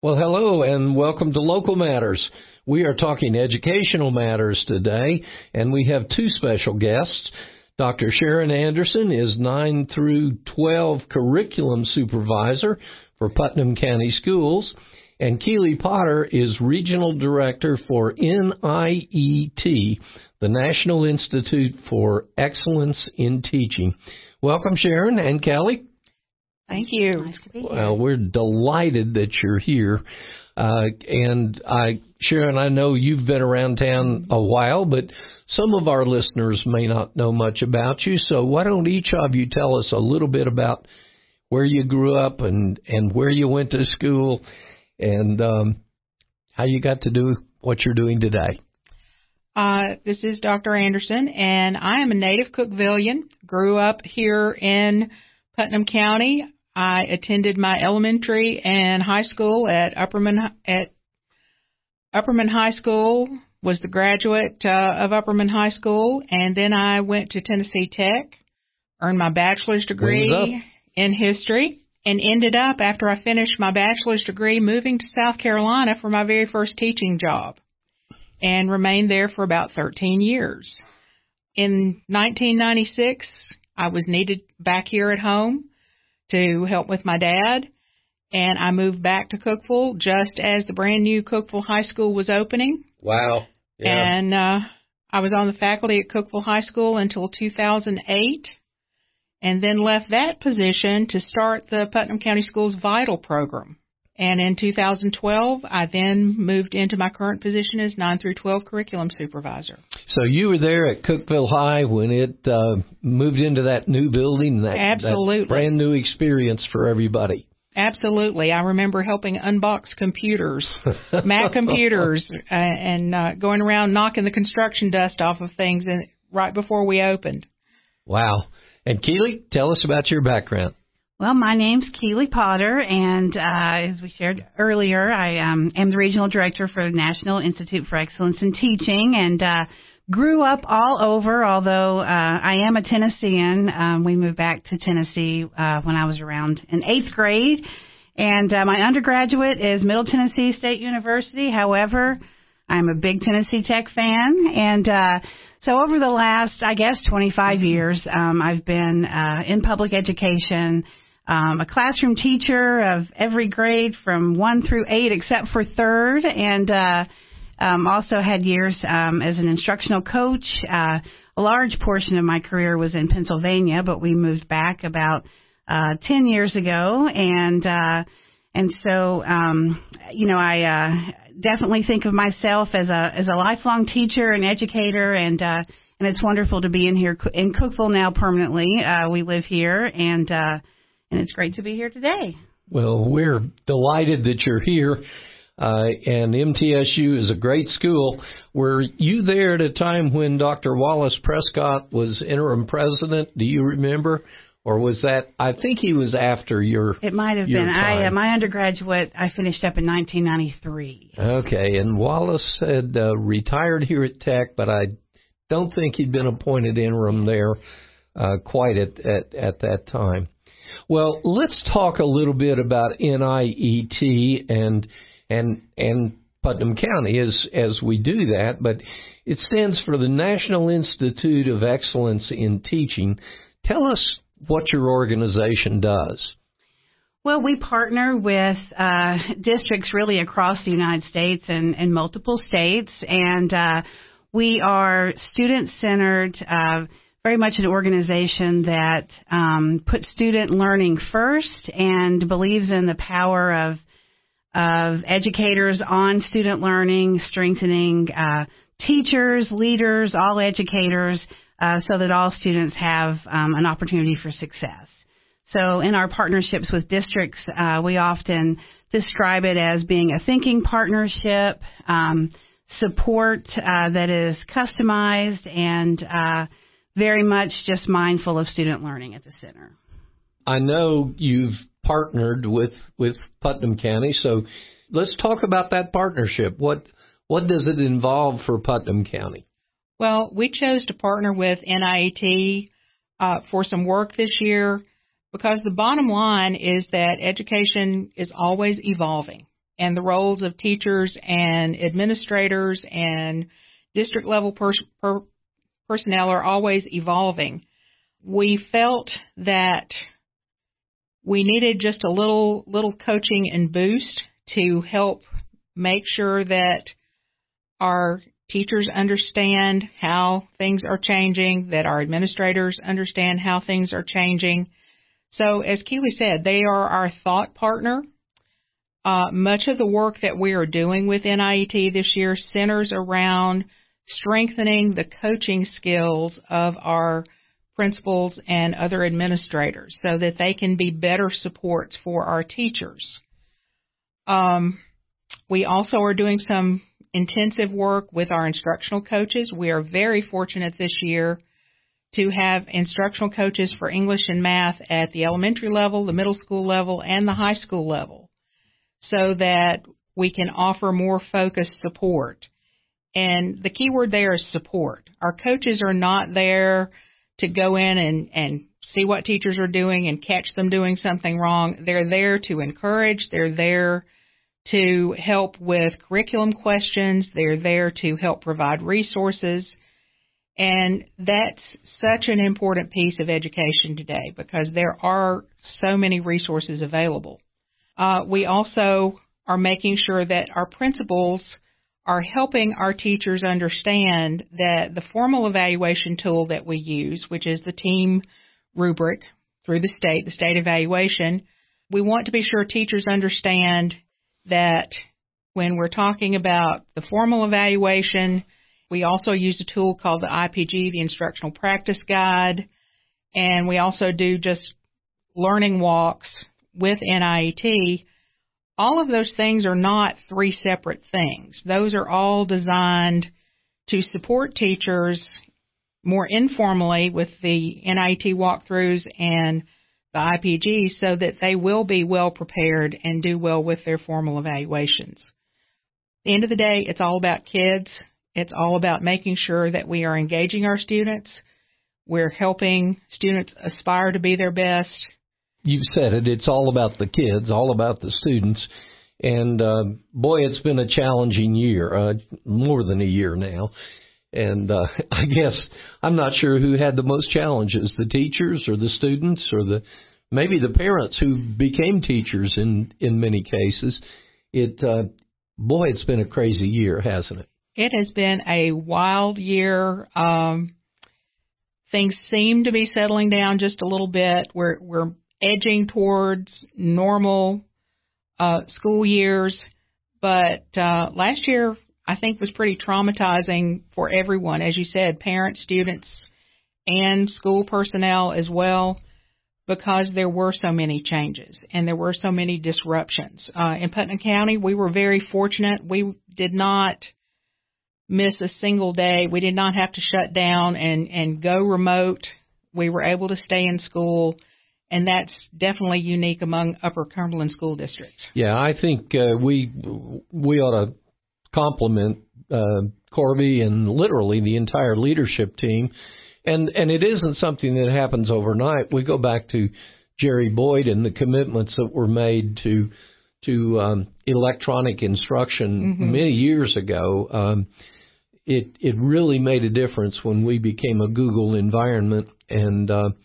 Well, hello and welcome to Local Matters. We are talking educational matters today, and we have two special guests. Dr. Sharon Anderson is 9 through 12 curriculum supervisor for Putnam County Schools, and Keely Potter is regional director for NIET, the National Institute for Excellence in Teaching. Welcome, Sharon and Kelly. Thank you. Nice to be here. Well, we're delighted that you're here. Sharon, I know you've been around town a while, but some of our listeners may not know much about you. So why don't each of you tell us a little bit about where you grew up and where you went to school and how you got to do what you're doing today. This is Dr. Anderson, and I am a native Cookvillian. Grew up here in Putnam County. I attended my elementary and high school at Upperman High School, was the graduate of Upperman High School, and then I went to Tennessee Tech, earned my bachelor's degree in history, and ended up, after I finished my bachelor's degree, moving to South Carolina for my very first teaching job, and remained there for about 13 years. In 1996, I was needed back here at home to help with my dad, and I moved back to Cookeville just as the brand new Cookeville High School was opening. Wow. Yeah. And I was on the faculty at Cookeville High School until 2008, and then left that position to start the Putnam County Schools Vital program. And in 2012, I then moved into my current position as 9 through 12 curriculum supervisor. So you were there at Cookeville High when it moved into that new building, Absolutely. That brand new experience for everybody. Absolutely. I remember helping unbox computers, Mac computers, and going around knocking the construction dust off of things right before we opened. Wow. And Keely, tell us about your background. Well, my name's Keely Potter, and as we shared earlier, I am the regional director for the National Institute for Excellence in Teaching, and grew up all over, although I am a Tennessean. We moved back to Tennessee when I was around in 8th grade, and my undergraduate is Middle Tennessee State University. However, I'm a big Tennessee Tech fan, and so over the last, 25 years, I've been in public education, a classroom teacher of every grade from 1 through 8 except for 3rd, and also had years as an instructional coach. A large portion of my career was in Pennsylvania, but we moved back about 10 years ago, and so I definitely think of myself as a lifelong teacher and educator, and it's wonderful to be in Cookeville now permanently. We live here, and it's great to be here today. Well, we're delighted that you're here, and MTSU is a great school. Were you there at a time when Dr. Wallace Prescott was interim president? Do you remember? Or was that, I think he was after your It might have been. time. My undergraduate, I finished up in 1993. Okay, and Wallace had retired here at Tech, but I don't think he'd been appointed interim there quite at that time. Well, let's talk a little bit about NIET and Putnam County as we do that, but it stands for the National Institute of Excellence in Teaching. Tell us what your organization does. Well, we partner with districts really across the United States and multiple states, and we are student-centered, very much an organization that puts student learning first and believes in the power of educators on student learning, strengthening teachers, leaders, all educators, so that all students have an opportunity for success. So in our partnerships with districts, we often describe it as being a thinking partnership, support that is customized, and very much just mindful of student learning at the center. I know you've partnered with Putnam County, so let's talk about that partnership. What does it involve for Putnam County? Well, we chose to partner with NIET for some work this year because the bottom line is that education is always evolving. and the roles of teachers and administrators and district level personnel are always evolving. We felt that we needed just a little coaching and boost to help make sure that our teachers understand how things are changing, that our administrators understand how things are changing. So as Keely said, they are our thought partner. Much of the work that we are doing with NIET this year centers around strengthening the coaching skills of our principals and other administrators so that they can be better supports for our teachers. We also are doing some intensive work with our instructional coaches. We are very fortunate this year to have instructional coaches for English and math at the elementary level, the middle school level, and the high school level so that we can offer more focused support. And the key word there is support. Our coaches are not there to go in and see what teachers are doing and catch them doing something wrong. They're there to encourage. They're there to help with curriculum questions. They're there to help provide resources. And that's such an important piece of education today because there are so many resources available. We also are making sure that our principals are helping our teachers understand that the formal evaluation tool that we use, which is the team rubric through the state evaluation, we want to be sure teachers understand that when we're talking about the formal evaluation, we also use a tool called the IPG, the Instructional Practice Guide, and we also do just learning walks with NIET. All of those things are not three separate things. Those are all designed to support teachers more informally with the NIET walkthroughs and the IPG so that they will be well prepared and do well with their formal evaluations. At the end of the day, it's all about kids. It's all about making sure that we are engaging our students. We're helping students aspire to be their best. You've said it. It's all about the kids, all about the students. And, boy, it's been a challenging year, more than a year now. And I guess I'm not sure who had the most challenges, the teachers or the students or maybe the parents who became teachers in many cases. It's been a crazy year, hasn't it? It has been a wild year. Things seem to be settling down just a little bit. We're edging towards normal school years, but last year I think was pretty traumatizing for everyone, as you said, parents, students, and school personnel as well, because there were so many changes and there were so many disruptions. In Putnam County, we were very fortunate. We did not miss a single day. We did not have to shut down and go remote. We were able to stay in school, and that's definitely unique among Upper Cumberland school districts. Yeah, I think we ought to compliment Corby and literally the entire leadership team. And it isn't something that happens overnight. We go back to Jerry Boyd and the commitments that were made to electronic instruction many years ago. It really made a difference when we became a Google environment, and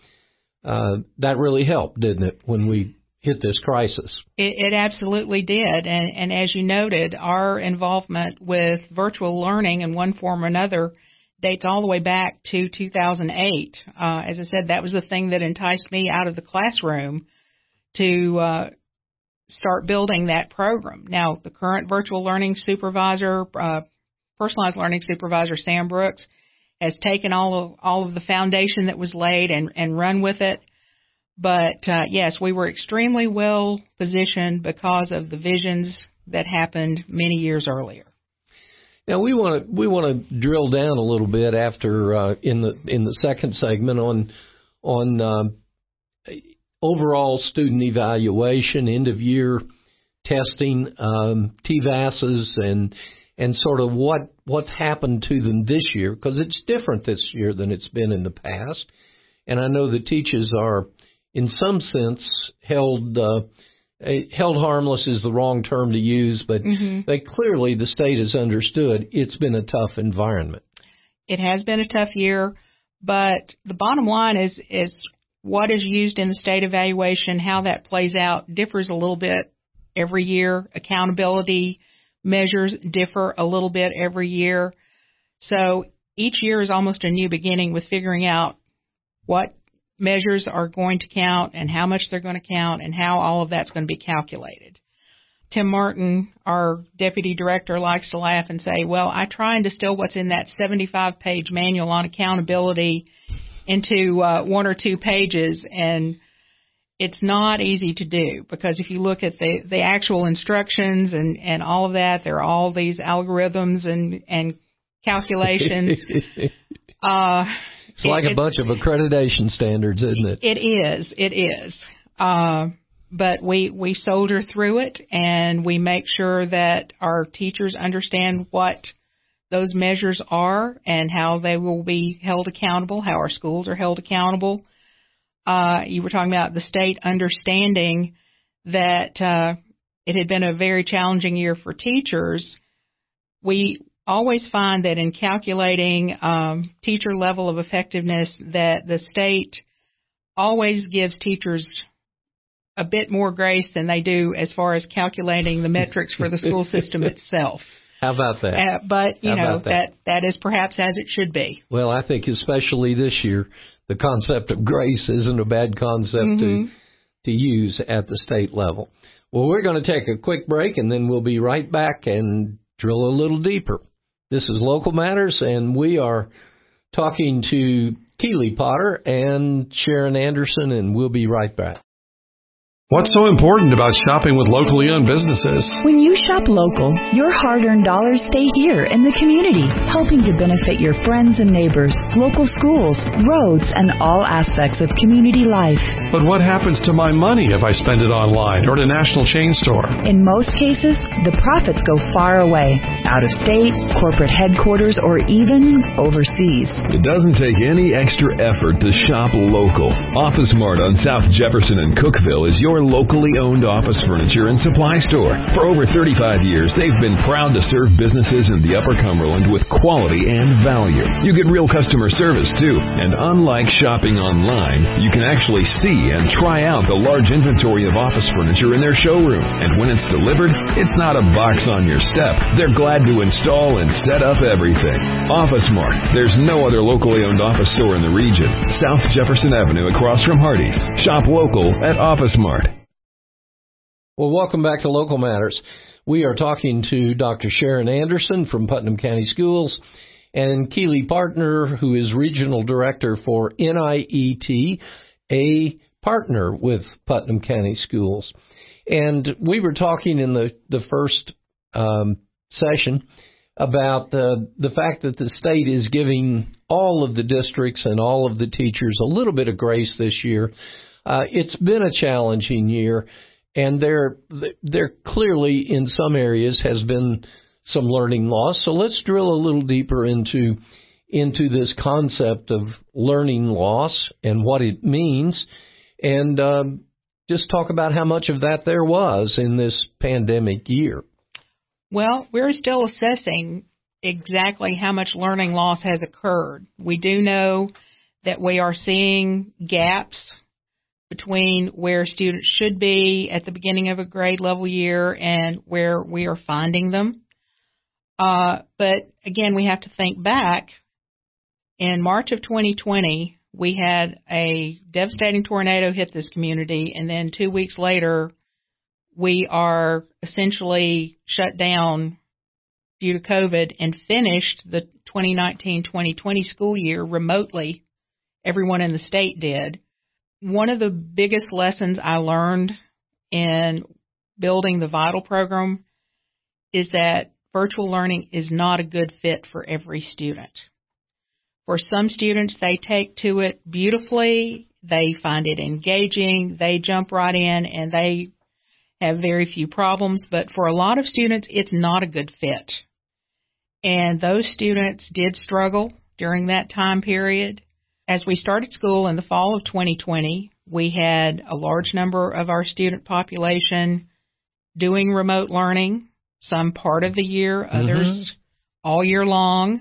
that really helped, didn't it, when we hit this crisis? It absolutely did. And as you noted, our involvement with virtual learning in one form or another dates all the way back to 2008. As I said, that was the thing that enticed me out of the classroom to start building that program. Now, the current virtual learning supervisor, personalized learning supervisor, Sam Brooks, has taken all of the foundation that was laid and run with it. But yes, we were extremely well positioned because of the visions that happened many years earlier. Now we want to drill down a little bit after in the second segment on overall student evaluation, end of year testing, TVASs, and sort of what's happened to them this year, because it's different this year than it's been in the past. And I know the teachers are, in some sense, held held harmless is the wrong term to use, but they clearly, the state has understood it's been a tough environment. It has been a tough year, but the bottom line is what is used in the state evaluation, how that plays out differs a little bit every year. Accountability measures differ a little bit every year. So each year is almost a new beginning with figuring out what measures are going to count and how much they're going to count and how all of that's going to be calculated. Tim Martin, our deputy director, likes to laugh and say, well, I try and distill what's in that 75-page manual on accountability into 1 or 2 pages, and it's not easy to do because if you look at the actual instructions and all of that, there are all these algorithms and calculations. It's like a bunch of accreditation standards, isn't it? It is. But we soldier through it, and we make sure that our teachers understand what those measures are and how they will be held accountable, how our schools are held accountable. You were talking about the state understanding that it had been a very challenging year for teachers. We always find that in calculating teacher level of effectiveness that the state always gives teachers a bit more grace than they do as far as calculating the metrics for the school system itself. How about that? But, that is perhaps as it should be. Well, I think especially this year, the concept of grace isn't a bad concept to use at the state level. Well, we're going to take a quick break, and then we'll be right back and drill a little deeper. This is Local Matters, and we are talking to Keely Potter and Sharon Anderson, and we'll be right back. What's so important about shopping with locally owned businesses? When you shop local, your hard-earned dollars stay here in the community, helping to benefit your friends and neighbors, local schools, roads, and all aspects of community life. But what happens to my money if I spend it online or at a national chain store? In most cases, the profits go far away, out of state, corporate headquarters, or even overseas. It doesn't take any extra effort to shop local. Office Mart on South Jefferson and Cookeville is your locally owned office furniture and supply store. For over 35 years, they've been proud to serve businesses in the Upper Cumberland with quality and value. You get real customer service, too. And unlike shopping online, you can actually see and try out the large inventory of office furniture in their showroom. And when it's delivered, it's not a box on your step. They're glad to install and set up everything. Office Mart. There's no other locally owned office store in the region. South Jefferson Avenue across from Hardee's. Shop local at Office Mart. Well, welcome back to Local Matters. We are talking to Dr. Sharon Anderson from Putnam County Schools and Keely Partner, who is Regional Director for NIET, a partner with Putnam County Schools. And we were talking in the first session about the fact that the state is giving all of the districts and all of the teachers a little bit of grace this year. It's been a challenging year. And there clearly in some areas has been some learning loss. So let's drill a little deeper into this concept of learning loss and what it means, and just talk about how much of that there was in this pandemic year. Well, we're still assessing exactly how much learning loss has occurred. We do know that we are seeing gaps between where students should be at the beginning of a grade level year and where we are finding them. But again, we have to think back. In March of 2020, we had a devastating tornado hit this community, and then 2 weeks later, we are essentially shut down due to COVID and finished the 2019-2020 school year remotely. Everyone in the state did. One of the biggest lessons I learned in building the VITAL program is that virtual learning is not a good fit for every student. For some students, they take to it beautifully, they find it engaging, they jump right in, and they have very few problems. But for a lot of students, it's not a good fit. And those students did struggle during that time period. As we started school in the fall of 2020, We had a large number of our student population doing remote learning, some part of the year, others all year long.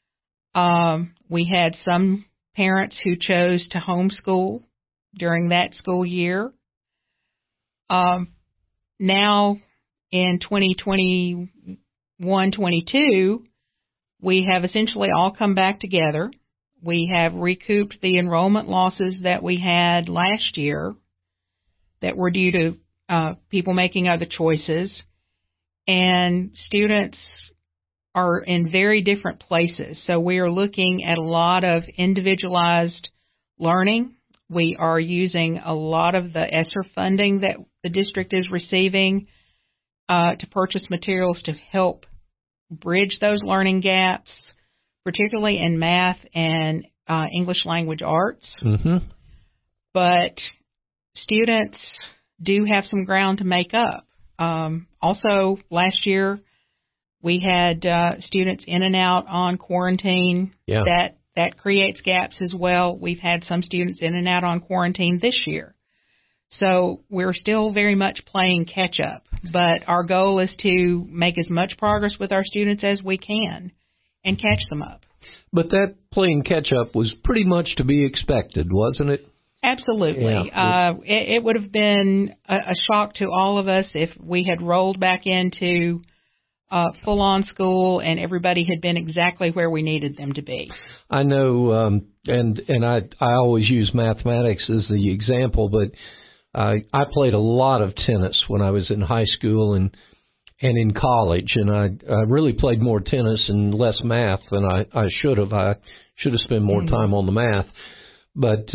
We had some parents who chose to homeschool during that school year. Now, in 2021-22, we have essentially all come back together. We have recouped the enrollment losses that we had last year that were due to people making other choices. And students are in very different places. So we are looking at a lot of individualized learning. We are using a lot of the ESSER funding that the district is receiving to purchase materials to help bridge those learning gaps, particularly in math and English language arts. But students do have some ground to make up. Also, last year, we had students in and out on quarantine. That creates gaps as well. We've had some students in and out on quarantine this year. So we're still very much playing catch up. But our goal is to make as much progress with our students as we can and catch them up. But that playing catch up was pretty much to be expected, wasn't it? Absolutely. It would have been a shock to all of us if we had rolled back into full-on school and everybody had been exactly where we needed them to be. I know, and I always use mathematics as the example, but I played a lot of tennis when I was in high school and in college, and I really played more tennis and less math than I should have. I should have spent more time on the math. But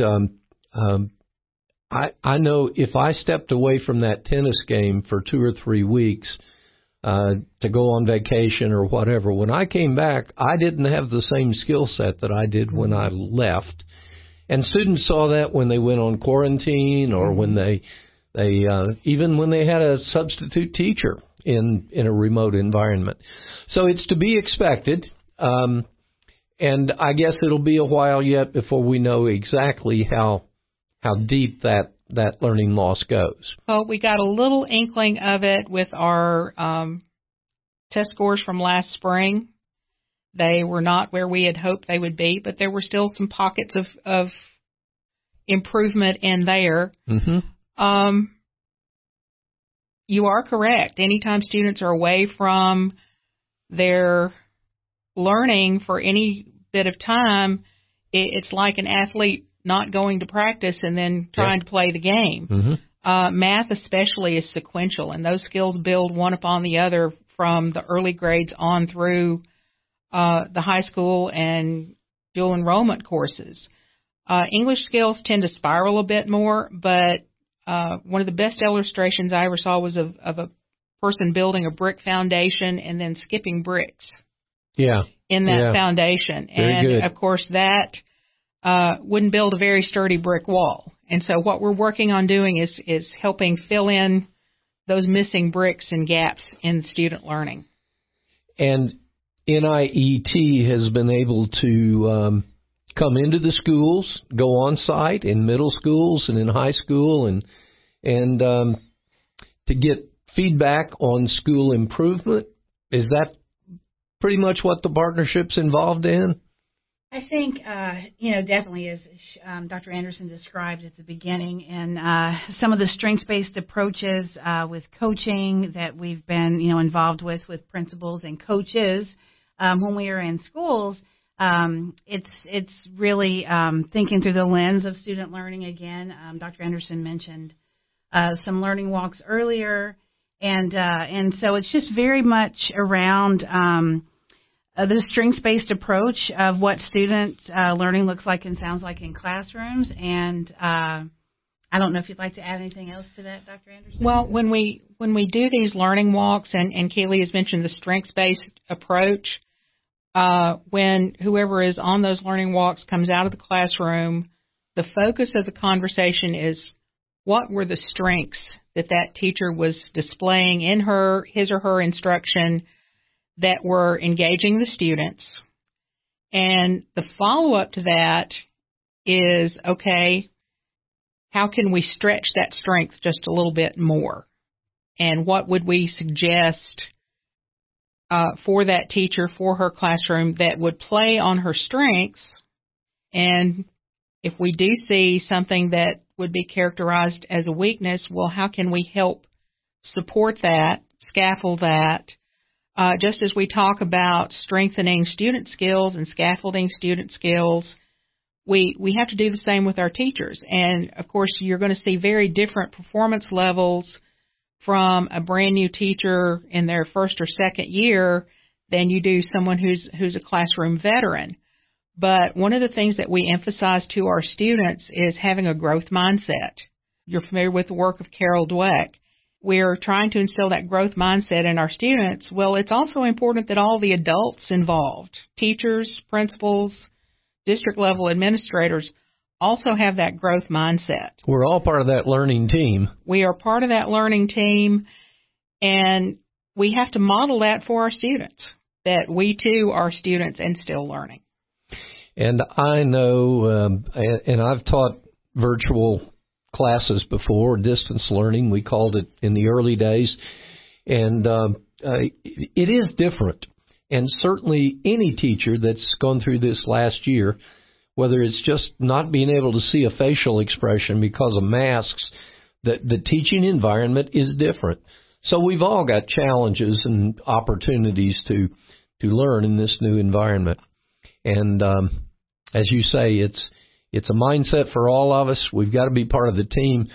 I know if I stepped away from that tennis game for 2 or 3 weeks to go on vacation or whatever, when I came back, I didn't have the same skill set that I did when I left. And students saw that when they went on quarantine or when they even when they had a substitute teacher in a remote environment. So it's to be expected. And I guess it'll be a while yet before we know exactly how deep that learning loss goes. Well, we got a little inkling of it with our test scores from last spring. They were not where we had hoped they would be, but there were still some pockets of improvement in there. You are correct. Anytime students are away from their learning for any bit of time, it's like an athlete not going to practice and then trying to play the game. Math especially is sequential, and those skills build one upon the other from the early grades on through the high school and dual enrollment courses. English skills tend to spiral a bit more, but one of the best illustrations I ever saw was of a person building a brick foundation and then skipping bricks in that foundation. And, of course, that wouldn't build a very sturdy brick wall. And so what we're working on doing is helping fill in those missing bricks and gaps in student learning. And NIET has been able to come into the schools, go on site in middle schools and in high school, and to get feedback on school improvement. Is that pretty much what the partnership's involved in? I think, definitely as Dr. Anderson described at the beginning, and some of the strengths-based approaches with coaching that we've been, involved with principals and coaches when we are in schools. It's really thinking through the lens of student learning again. Dr. Anderson mentioned some learning walks earlier, and so it's just very much around the strengths-based approach of what student learning looks like and sounds like in classrooms. And I don't know if you'd like to add anything else to that, Dr. Anderson. Well, when we do these learning walks, and Keely has mentioned the strengths-based approach, when whoever is on those learning walks comes out of the classroom, the focus of the conversation is what were the strengths that teacher was displaying in his or her instruction that were engaging the students. And the follow-up to that is, okay, how can we stretch that strength just a little bit more? And what would we suggest for that teacher, for her classroom, that would play on her strengths? And if we do see something that would be characterized as a weakness, well, how can we help support that, scaffold that? Just as we talk about strengthening student skills and scaffolding student skills, we have to do the same with our teachers. And, of course, you're going to see very different performance levels from a brand new teacher in their first or second year than you do someone who's a classroom veteran. But one of the things that we emphasize to our students is having a growth mindset. You're familiar with the work of Carol Dweck. We're trying to instill that growth mindset in our students. Well, it's also important that all the adults involved, teachers, principals, district level administrators, also have that growth mindset. We're all part of that learning team. We are part of that learning team, and we have to model that for our students, that we too are students and still learning. And I know, and I've taught virtual classes before, distance learning, we called it in the early days, and it is different. And certainly any teacher that's gone through this last year, whether it's just not being able to see a facial expression because of masks, the teaching environment is different. So we've all got challenges and opportunities to learn in this new environment. And as you say, it's a mindset for all of us. We've got to be part of the team,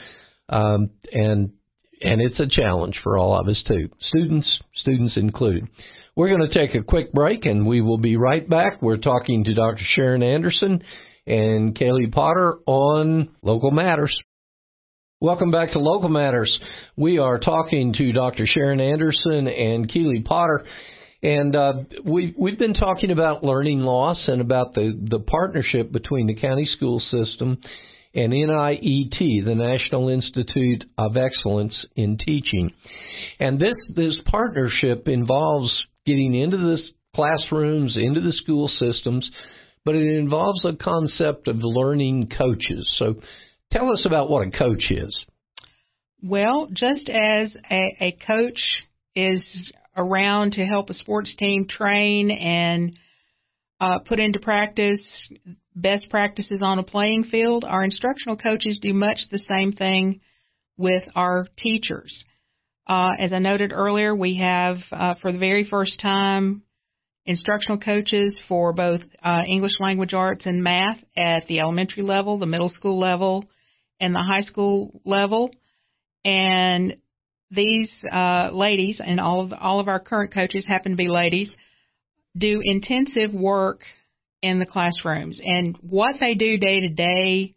and it's a challenge for all of us too, students included. We're going to take a quick break, and we will be right back. We're talking to Dr. Sharon Anderson and Kaylee Potter on Local Matters. Welcome back to Local Matters. We are talking to Dr. Sharon Anderson and Kaylee Potter. And we've been talking about learning loss and about the partnership between the county school system and NIET, the National Institute of Excellence in Teaching. And this partnership involves getting into the classrooms, into the school systems, but it involves a concept of learning coaches. So tell us about what a coach is. Well, just as a coach is around to help a sports team train and put into practice best practices on a playing field, our instructional coaches do much the same thing with our teachers. As I noted earlier, we have, for the very first time, instructional coaches for both English language arts and math at the elementary level, the middle school level, and the high school level. And these ladies, and all of our current coaches happen to be ladies, do intensive work in the classrooms. And what they do day to day,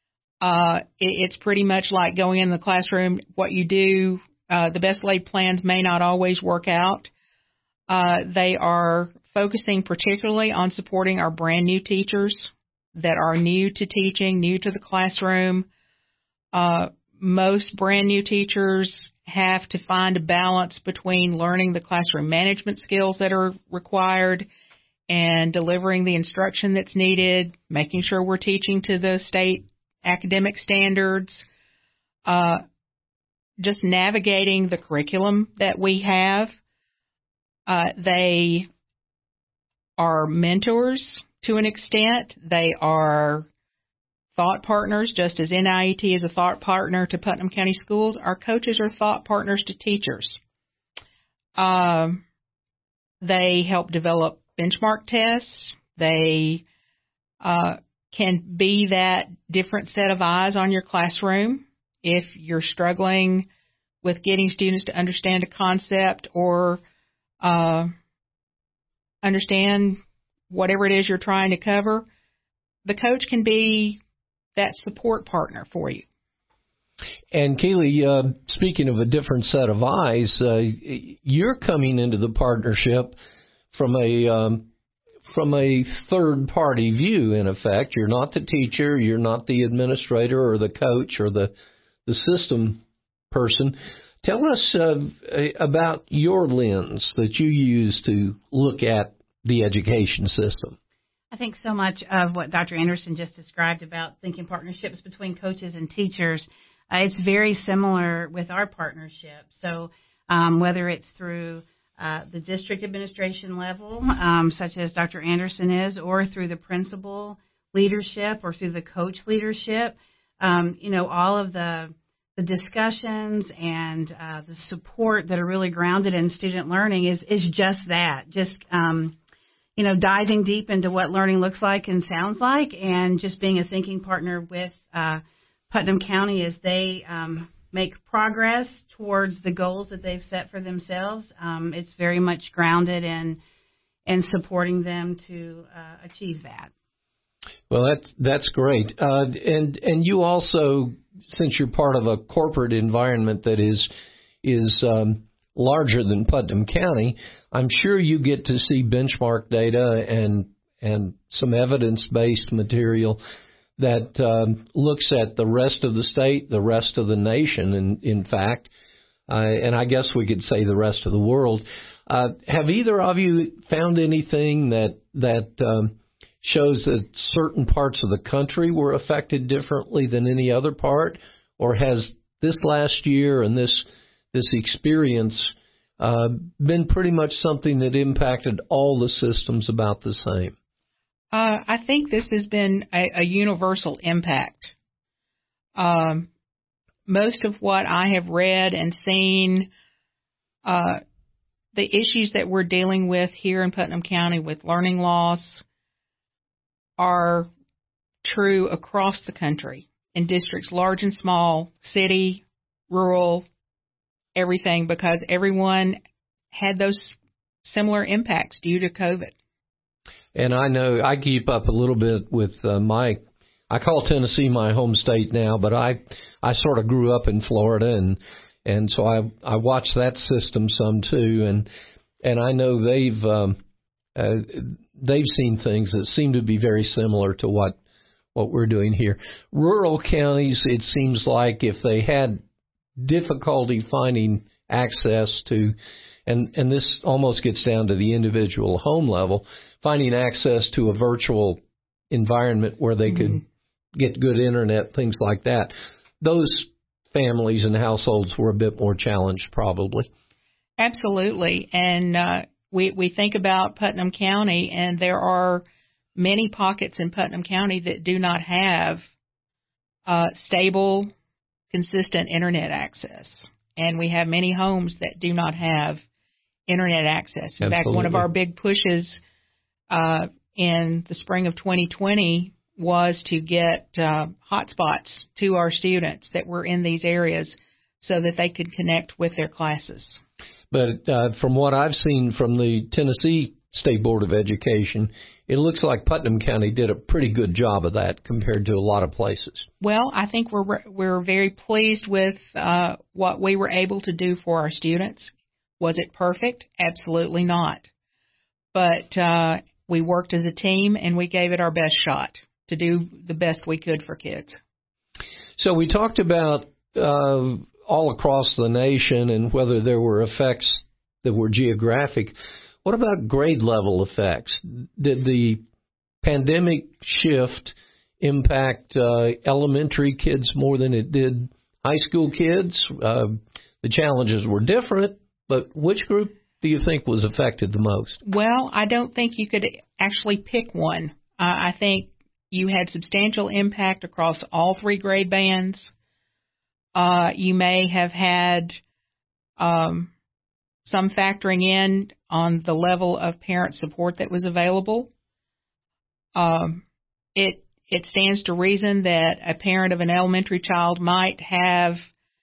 it's pretty much like going in the classroom. What you do, the best laid plans may not always work out. They are focusing particularly on supporting our brand new teachers that are new to teaching, new to the classroom. Most brand new teachers have to find a balance between learning the classroom management skills that are required and delivering the instruction that's needed, making sure we're teaching to the state academic standards, just navigating the curriculum that we have. They are mentors to an extent. They are thought partners, just as NIET is a thought partner to Putnam County Schools. Our coaches are thought partners to teachers. They help develop benchmark tests. They can be that different set of eyes on your classroom if you're struggling with getting students to understand a concept or understand whatever it is you're trying to cover. The coach can be that support partner for you. And Kaylee, speaking of a different set of eyes, you're coming into the partnership from a third-party view, in effect. You're not the teacher, you're not the administrator or the coach or the system person. Tell us about your lens that you use to look at the education system. I think so much of what Dr. Anderson just described about thinking partnerships between coaches and teachers, it's very similar with our partnership. So whether it's through the district administration level, such as Dr. Anderson is, or through the principal leadership or through the coach leadership, all of the discussions and the support that are really grounded in student learning is just that, diving deep into what learning looks like and sounds like, and just being a thinking partner with Putnam County as they make progress towards the goals that they've set for themselves. It's very much grounded in supporting them to achieve that. Well, that's great. And you also, since you're part of a corporate environment that is larger than Putnam County, I'm sure you get to see benchmark data and some evidence-based material that looks at the rest of the state, the rest of the nation, in fact, and I guess we could say the rest of the world. Have either of you found anything that shows that certain parts of the country were affected differently than any other part, or has this last year and this experience been pretty much something that impacted all the systems about the same? I think this has been a universal impact. Most of what I have read and seen, the issues that we're dealing with here in Putnam County with learning loss are true across the country in districts large and small, city, rural, everything, because everyone had those similar impacts due to COVID. And I know I keep up a little bit with I call Tennessee my home state now, but I sort of grew up in Florida, and so I watch that system some too, and I know they've seen things that seem to be very similar to what we're doing here. Rural counties, it seems like if they had difficulty finding access to, and this almost gets down to the individual home level, finding access to a virtual environment where they could get good internet, things like that. Those families and households were a bit more challenged, probably. Absolutely. And we think about Putnam County, and there are many pockets in Putnam County that do not have stable, consistent internet access. And we have many homes that do not have internet access. In fact, one of our big pushes in the spring of 2020 was to get hotspots to our students that were in these areas so that they could connect with their classes. But from what I've seen from the Tennessee State Board of Education, it looks like Putnam County did a pretty good job of that compared to a lot of places. Well, I think we're very pleased with what we were able to do for our students. Was it perfect? Absolutely not. But we worked as a team, and we gave it our best shot to do the best we could for kids. So we talked about all across the nation and whether there were effects that were geographic. What about grade level effects? Did the pandemic shift impact elementary kids more than it did high school kids? The challenges were different, but which group do you think was affected the most? Well, I don't think you could actually pick one. I think you had substantial impact across all three grade bands. You may have had some factoring in on the level of parent support that was available. It stands to reason that a parent of an elementary child might have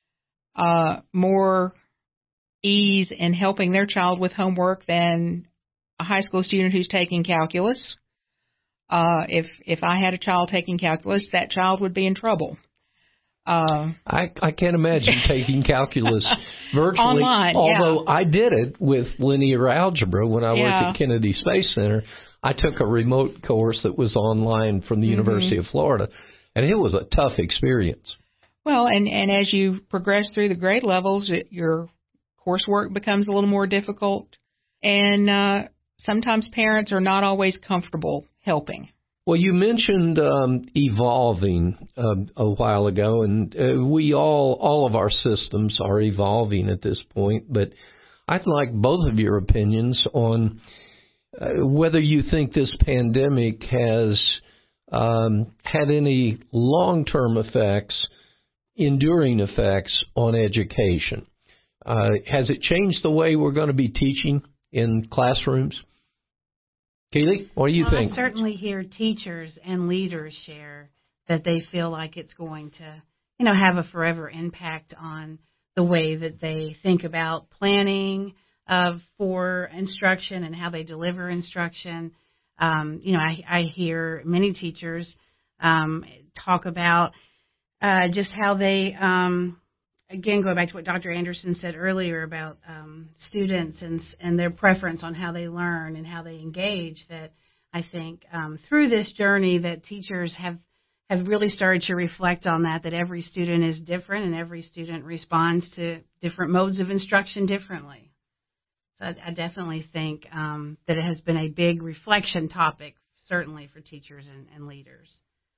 more ease in helping their child with homework than a high school student who's taking calculus. If I had a child taking calculus, that child would be in trouble. I can't imagine taking calculus virtually, online, although I did it with linear algebra when I worked at Kennedy Space Center. I took a remote course that was online from the University of Florida, and it was a tough experience. Well, and as you progress through the grade levels, your coursework becomes a little more difficult, and sometimes parents are not always comfortable helping. Well, you mentioned evolving a while ago, and we all of our systems are evolving at this point, but I'd like both of your opinions on whether you think this pandemic has had any long-term effects, enduring effects on education. Has it changed the way we're going to be teaching in classrooms? Keely, what do you think? I certainly hear teachers and leaders share that they feel like it's going to, have a forever impact on the way that they think about planning for instruction and how they deliver instruction. I hear many teachers talk about just how they, again, going back to what Dr. Anderson said earlier about students and their preference on how they learn and how they engage, that I think through this journey that teachers have really started to reflect on that every student is different and every student responds to different modes of instruction differently. So I definitely think that it has been a big reflection topic, certainly for teachers and leaders.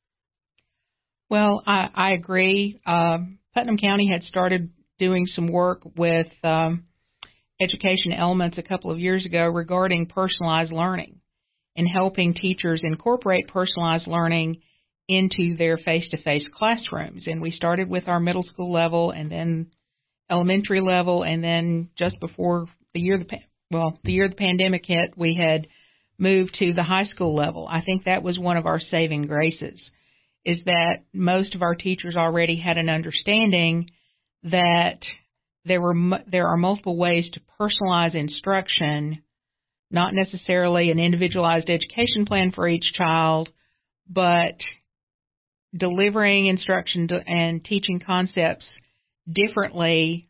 Well, I agree. Putnam County had started doing some work with education elements a couple of years ago regarding personalized learning and helping teachers incorporate personalized learning into their face-to-face classrooms. And we started with our middle school level and then elementary level, and then just before the year the pandemic hit, we had moved to the high school level. I think that was one of our saving graces, is that most of our teachers already had an understanding that there are multiple ways to personalize instruction, not necessarily an individualized education plan for each child, but delivering instruction and teaching concepts differently,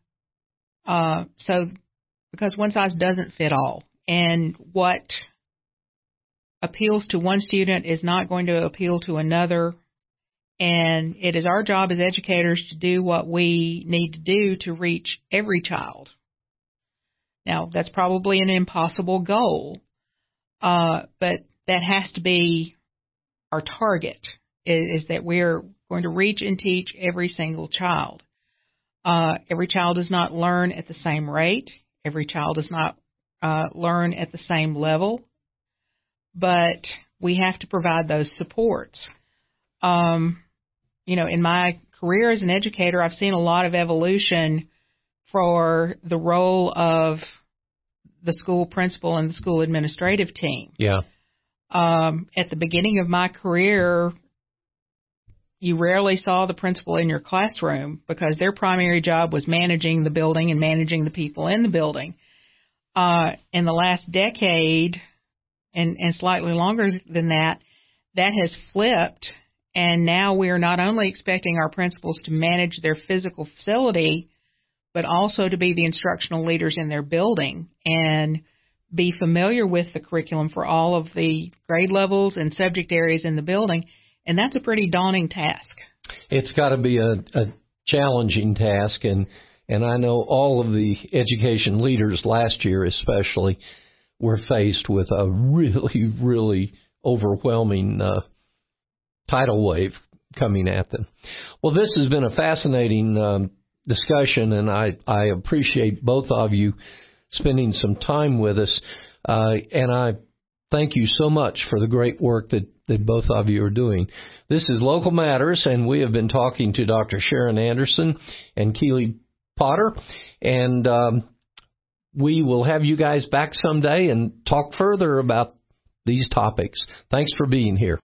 because one size doesn't fit all. And what appeals to one student is not going to appeal to another. And it is our job as educators to do what we need to do to reach every child. Now, that's probably an impossible goal, but that has to be our target, is that we're going to reach and teach every single child. Every child does not learn at the same rate. Every child does not learn at the same level, but we have to provide those supports. In my career as an educator, I've seen a lot of evolution for the role of the school principal and the school administrative team. Yeah. At the beginning of my career, you rarely saw the principal in your classroom because their primary job was managing the building and managing the people in the building. In the last decade, and slightly longer than that, that has flipped. And now we are not only expecting our principals to manage their physical facility, but also to be the instructional leaders in their building and be familiar with the curriculum for all of the grade levels and subject areas in the building. And that's a pretty daunting task. It's got to be a challenging task. And I know all of the education leaders last year especially were faced with a really, really overwhelming tidal wave coming at them. Well, this has been a fascinating discussion, and I appreciate both of you spending some time with us. And I thank you so much for the great work that both of you are doing. This is Local Matters, and we have been talking to Dr. Sharon Anderson and Keely Potter, and we will have you guys back someday and talk further about these topics. Thanks for being here.